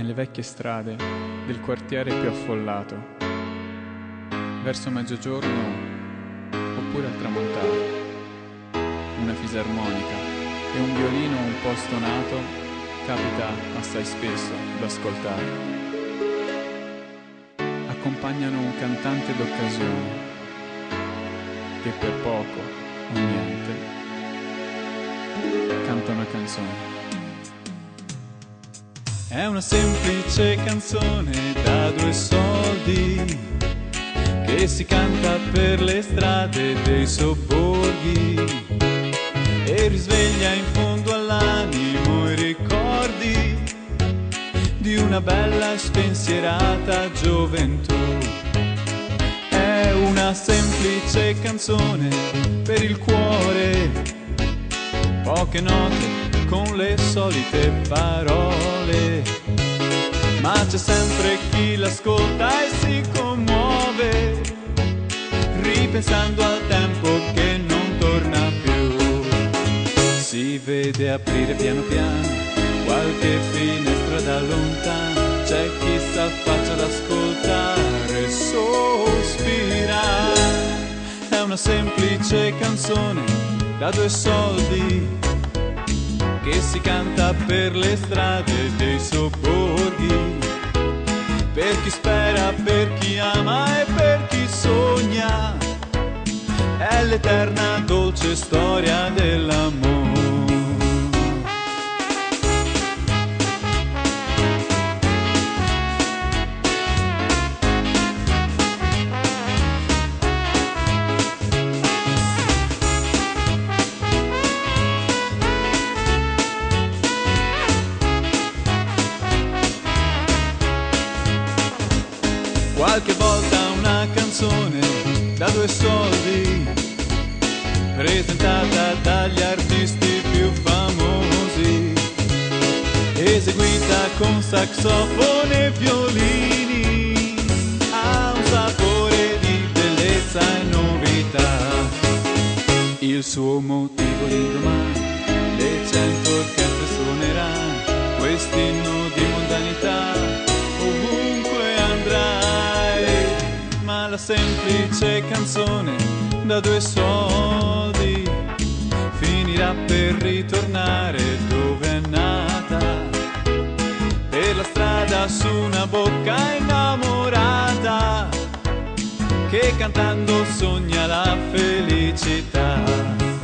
nelle vecchie strade del quartiere più affollato, verso mezzogiorno oppure al tramontare. Una fisarmonica e un violino un po' stonato capita assai spesso d'ascoltare. Accompagnano un cantante d'occasione che per poco o niente canta una canzone. È una semplice canzone da 2 soldi che si canta per le strade dei sobborghi e risveglia in fondo all'animo i ricordi di una bella spensierata gioventù. È una semplice canzone per il cuore, poche note con le solite parole, ma c'è sempre chi l'ascolta e si commuove, ripensando al tempo che non torna più. Si vede aprire piano piano qualche finestra da lontano, c'è chi s'affaccia ad ascoltare e sospirare. È una semplice canzone da 2 soldi che si canta per le strade dei sobborghi, per chi spera, per chi ama e per chi sogna. È l'eterna dolce storia dell'amore. Qualche volta una canzone da 2 soldi, presentata dagli artisti più famosi, eseguita con saxofone e violini, ha un sapore di bellezza e novità. Il suo motivo di domani, le 100 orchestre suoneranno questo inno di mondanità, ovunque andrai. Ma la semplice canzone da 2 soldi finirà per ritornare dove è nata, per la strada su una bocca innamorata che cantando sogna la felicità.